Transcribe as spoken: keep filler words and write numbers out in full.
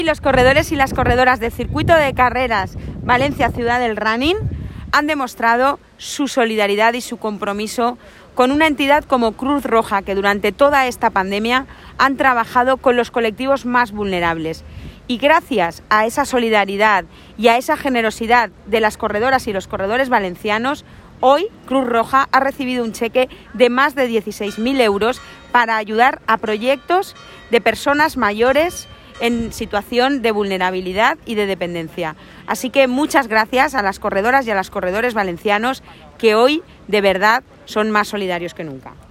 Los corredores y las corredoras del circuito de carreras Valencia Ciudad del Running han demostrado su solidaridad y su compromiso con una entidad como Cruz Roja, que durante toda esta pandemia han trabajado con los colectivos más vulnerables. Y gracias a esa solidaridad y a esa generosidad de las corredoras y los corredores valencianos, hoy Cruz Roja ha recibido un cheque de más de dieciséis mil euros para ayudar a proyectos de personas mayores en situación de vulnerabilidad y de dependencia. Así que muchas gracias a las corredoras y a los corredores valencianos, que hoy de verdad son más solidarios que nunca.